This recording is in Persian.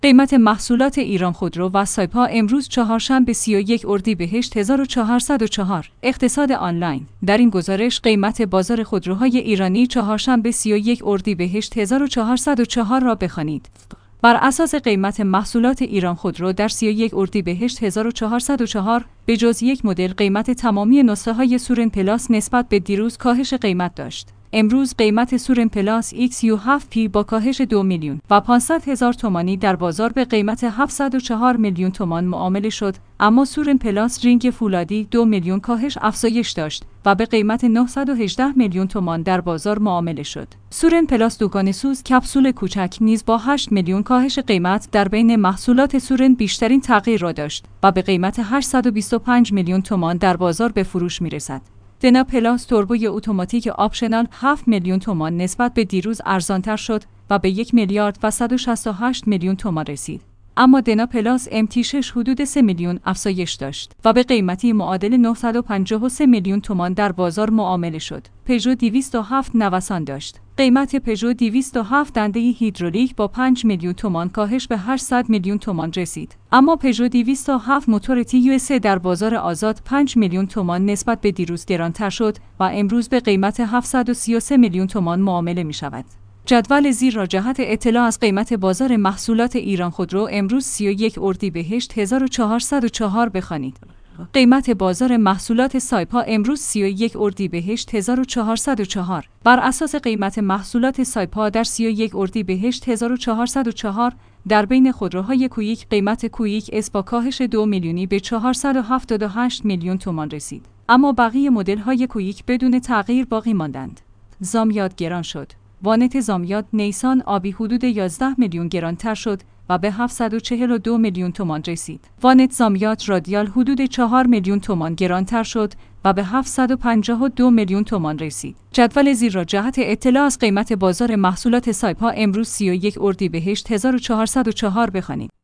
قیمت محصولات ایران خودرو و سایپا امروز چهارشنبه 31 اردیبهشت 1404. اقتصاد آنلاین. در این گزارش قیمت بازار خودروهای ایرانی چهارشنبه 31 اردیبهشت 1404 را بخوانید. بر اساس قیمت محصولات ایران خودرو در 31 اردیبهشت 1404 به جز یک مدل قیمت تمامی نسخه‌های سورن پلاس نسبت به دیروز کاهش قیمت داشت. امروز قیمت سورن پلاس XU7P با کاهش 2 میلیون و 500 هزار تومانی در بازار به قیمت 704 میلیون تومان معامله شد، اما سورن پلاس رینگ فولادی 2 میلیون کاهش افزایش داشت و به قیمت 918 میلیون تومان در بازار معامله شد. سورن پلاس دوگانه‌سوز کپسول کوچک نیز با 8 میلیون کاهش قیمت در بین محصولات سورن بیشترین تغییر را داشت و به قیمت 825 میلیون تومان در بازار به فروش می‌رسد. دنا پلاس توربوی اتوماتیک آپشنال 7 میلیون تومان نسبت به دیروز ارزانتر شد و به 1 میلیارد و 168 میلیون تومان رسید. اما دنا پلاس MT6 حدود 3 میلیون افزایش داشت و به قیمتی معادل 953 میلیون تومان در بازار معامله شد. پژو 207 نوسان داشت. قیمت پژو 207 دنده هیدرولیک با 5 میلیون تومان کاهش به 800 میلیون تومان رسید. اما پژو 207 موتور TUS در بازار آزاد 5 میلیون تومان نسبت به دیروز گرانتر شد و امروز به قیمت 733 میلیون تومان معامله می شود. جدول زیر را جهت اطلاع از قیمت بازار محصولات ایران خودرو امروز 31 اردیبهشت 1404 بخوانید. قیمت بازار محصولات سایپا امروز 31 اردیبهشت 1404. بر اساس قیمت محصولات سایپا در 31 اردیبهشت 1404 در بین خودروهای کویک قیمت کویک اس با کاهش 2 میلیونی به 478 میلیون تومان رسید. اما بقیه مدل‌های کویک بدون تغییر باقی ماندند. زامیات گران شد. وانت زامیات نیسان آبی حدود 11 میلیون گرانتر شد و به 742 میلیون تومان رسید. وانت زامیات رادیال حدود 4 میلیون تومان گرانتر شد و به 752 میلیون تومان رسید. جدول زیر را جهت اطلاع از قیمت بازار محصولات سایپا امروز 31 اردیبهشت 1404 بخوانید.